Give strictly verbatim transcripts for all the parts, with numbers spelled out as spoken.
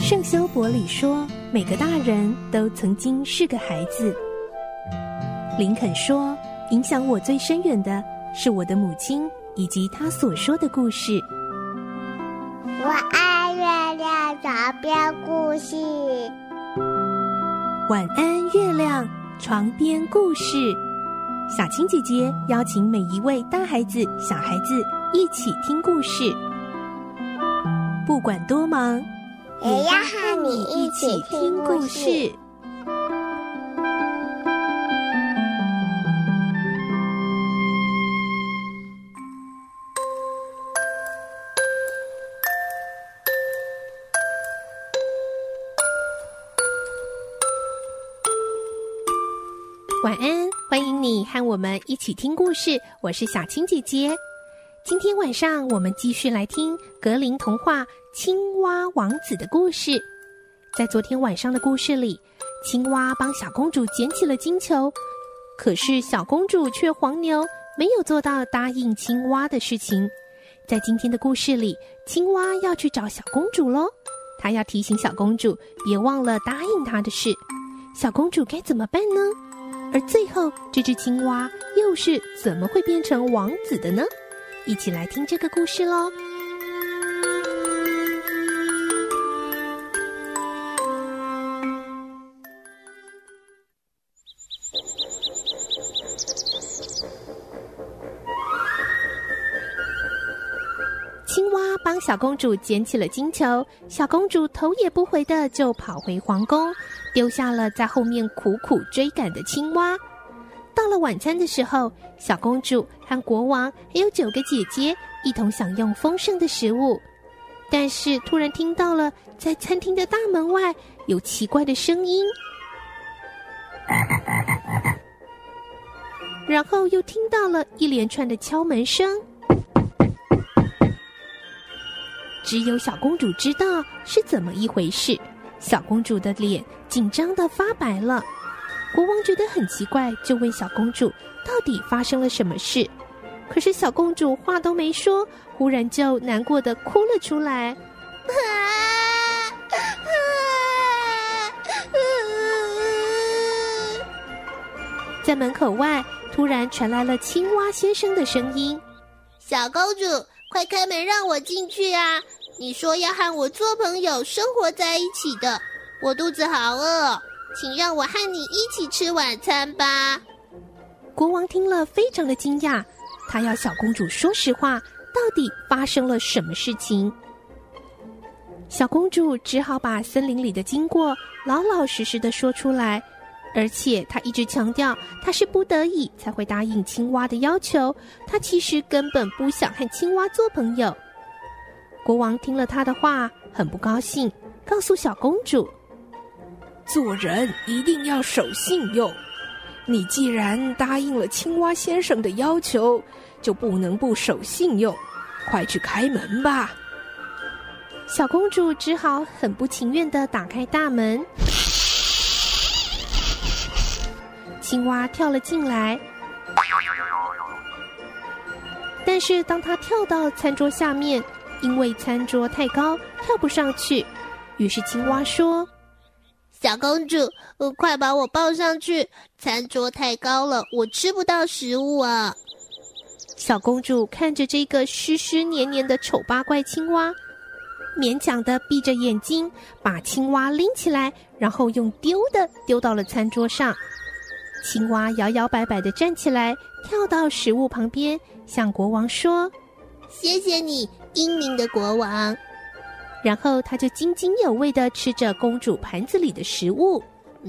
圣修伯里说，每个大人都曾经是个孩子。林肯说，影响我最深远的是我的母亲以及她所说的故事。 我爱月亮床边故事。 晚安，月亮床边故事。小青姐姐邀请每一位大孩子、小孩子一起听故事，不管多忙， 也要和你一起听故事。 晚安，欢迎你和我们一起听故事，我是小青姐姐。今天晚上我们继续来听格林童话《青蛙王子》的故事。在昨天晚上的故事里，青蛙帮小公主捡起了金球，可是小公主却黄牛，没有做到答应青蛙的事情。在今天的故事里，青蛙要去找小公主咯，她要提醒小公主别忘了答应她的事。小公主该怎么办呢？而最后这只青蛙又是怎么会变成王子的呢？一起来听这个故事咯。青蛙帮小公主捡起了金球，小公主头也不回的就跑回皇宫，丢下了在后面苦苦追赶的青蛙。到了晚餐的时候，小公主和国王还有九个姐姐一同享用丰盛的食物，但是突然听到了在餐厅的大门外有奇怪的声音，然后又听到了一连串的敲门声。只有小公主知道是怎么一回事，小公主的脸紧张得发白了。国王觉得很奇怪，就问小公主到底发生了什么事。可是小公主话都没说，忽然就难过地哭了出来。在门口外突然传来了青蛙先生的声音： 小公主，快开门让我进去啊！你说要和我做朋友，生活在一起的，我肚子好饿，请让我和你一起吃晚餐吧。 国王听了非常的惊讶，他要小公主说实话，到底发生了什么事情。小公主只好把森林里的经过老老实实的说出来，而且她一直强调她是不得已才会答应青蛙的要求，她其实根本不想和青蛙做朋友。国王听了她的话很不高兴，告诉小公主， 做人一定要守信用，你既然答应了青蛙先生的要求，就不能不守信用，快去开门吧。 小公主只好很不情愿地打开大门，青蛙跳了进来，但是当她跳到餐桌下面，因为餐桌太高跳不上去，于是青蛙说， 小公主，快把我抱上去，餐桌太高了，我吃不到食物啊。 小公主看着这个湿湿黏黏的丑八怪青蛙，勉强地闭着眼睛把青蛙拎起来，然后用丢的丢到了餐桌上。青蛙摇摇摆摆地站起来，跳到食物旁边，向国王说， 谢谢你，英明的国王。 然后他就津津有味地吃着公主盘子里的食物。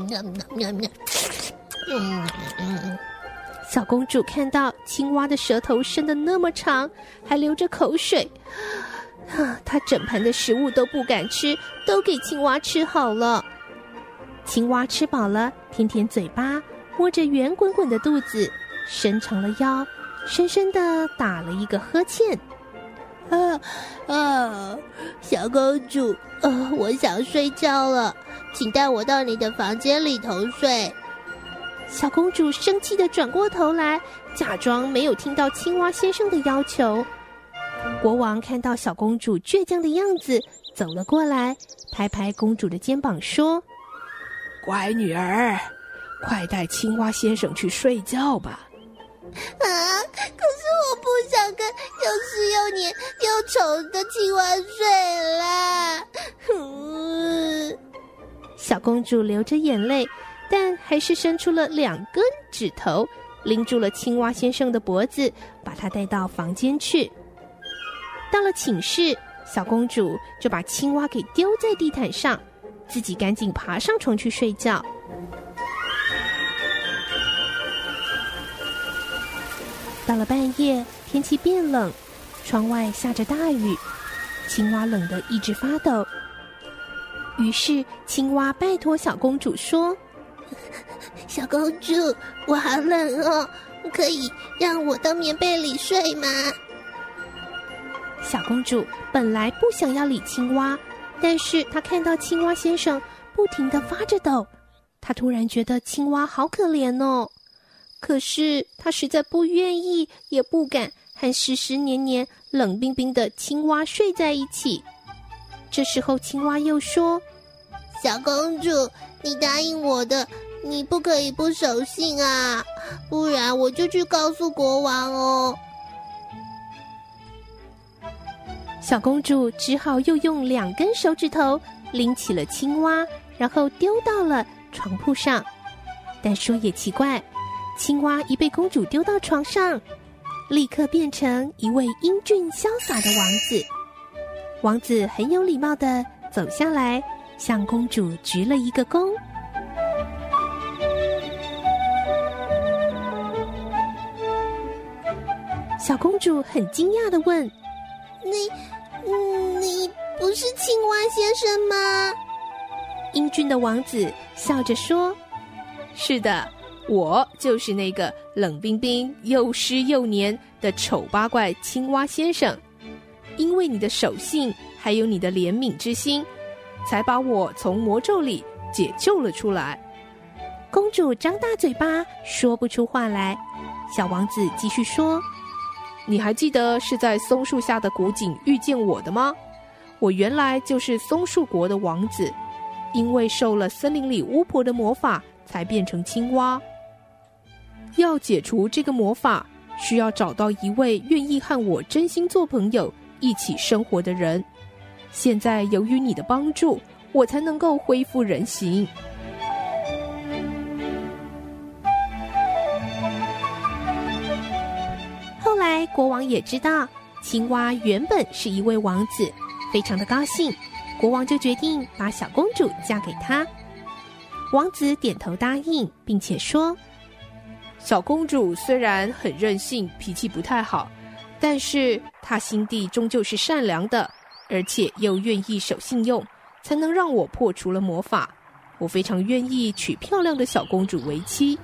小公主看到青蛙的舌头伸得那么长，还流着口水，她整盘的食物都不敢吃，都给青蛙吃好了。青蛙吃饱了，舔舔嘴巴，摸着圆滚滚的肚子，伸长了腰，深深地打了一个呵欠。 啊啊！小公主，呃，我想睡觉了，请带我到你的房间里头睡。 小公主生气地转过头来，假装没有听到青蛙先生的要求。国王看到小公主倔强的样子， 走了过来，拍拍公主的肩膀说： 乖女儿，快带青蛙先生去睡觉吧。 啊！可是我不想跟又湿又黏又丑的青蛙睡啦。嗯， 小公主流着眼泪，但还是伸出了两根指头，拎住了青蛙先生的脖子，把他带到房间去。到了寝室，小公主就把青蛙给丢在地毯上，自己赶紧爬上床去睡觉。到了半夜，天气变冷，窗外下着大雨，青蛙冷得一直发抖。于是青蛙拜托小公主说： 小公主，我好冷哦，可以让我到棉被里睡吗？ 小公主本来不想要理青蛙，但是她看到青蛙先生不停地发着抖，她突然觉得青蛙好可怜哦。可是她实在不愿意，也不敢和湿湿黏黏、冷冰冰的青蛙睡在一起。这时候青蛙又说： 小公主，你答应我的，你不可以不守信啊，不然我就去告诉国王哦。 小公主只好又用两根手指头拎起了青蛙，然后丢到了床铺上。但说也奇怪，青蛙一被公主丢到床上，立刻变成一位英俊潇洒的王子。王子很有礼貌地走下来，向公主鞠了一个躬。小公主很惊讶地问： 你你不是青蛙先生吗？ 英俊的王子笑着说： 是的，我就是那个冷冰冰又湿又黏的丑八怪青蛙先生。因为你的守信还有你的怜悯之心，才把我从魔咒里解救了出来。 公主张大嘴巴说不出话来。小王子继续说： 你还记得是在松树下的古井遇见我的吗？我原来就是松树国的王子，因为受了森林里巫婆的魔法，才变成青蛙。要解除这个魔法，需要找到一位愿意和我真心做朋友、一起生活的人。现在由于你的帮助，我才能够恢复人形。 后来国王也知道青蛙原本是一位王子，非常的高兴，国王就决定把小公主嫁给他。王子点头答应，并且说： 小公主虽然很任性，脾气不太好，但是她心地终究是善良的，而且又愿意守信用，才能让我破除了魔法。我非常愿意娶漂亮的小公主为妻。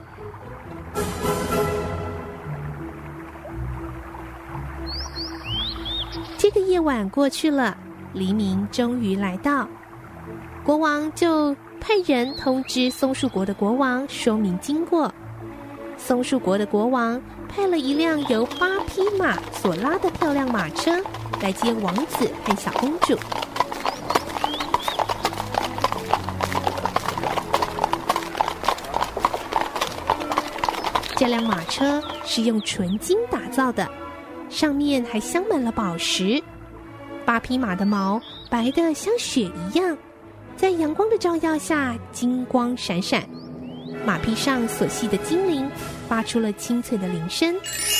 这个夜晚过去了，黎明终于来到，国王就派人通知松树国的国王说明经过。松树国的国王派了一辆由八匹马所拉的漂亮马车来接王子和小公主。这辆马车是用纯金打造的，上面还镶满了宝石。八匹马的毛白得像雪一样，在阳光的照耀下金光闪闪，马匹上所系的金铃发出了清脆的铃声。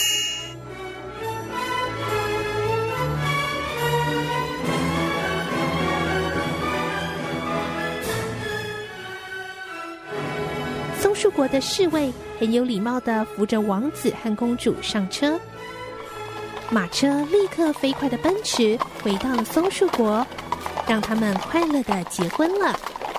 松树国的侍卫很有礼貌地扶着王子和公主上车，马车立刻飞快地奔驰回到了松树国，让他们快乐地结婚了。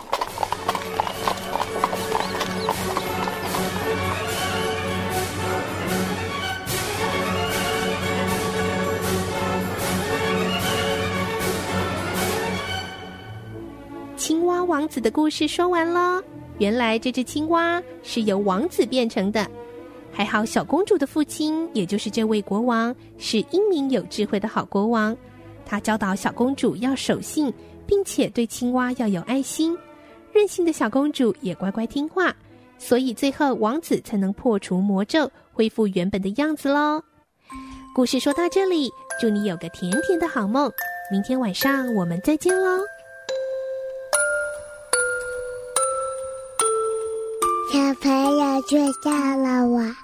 青蛙王子的故事说完了。原来这只青蛙是由王子变成的，还好小公主的父亲，也就是这位国王，是英明有智慧的好国王。他教导小公主要守信， 并且对青蛙要有爱心。任性的小公主也乖乖听话，所以最后王子才能破除魔咒，恢复原本的样子咯。故事说到这里，祝你有个甜甜的好梦，明天晚上我们再见咯。 小朋友睡觉了，晚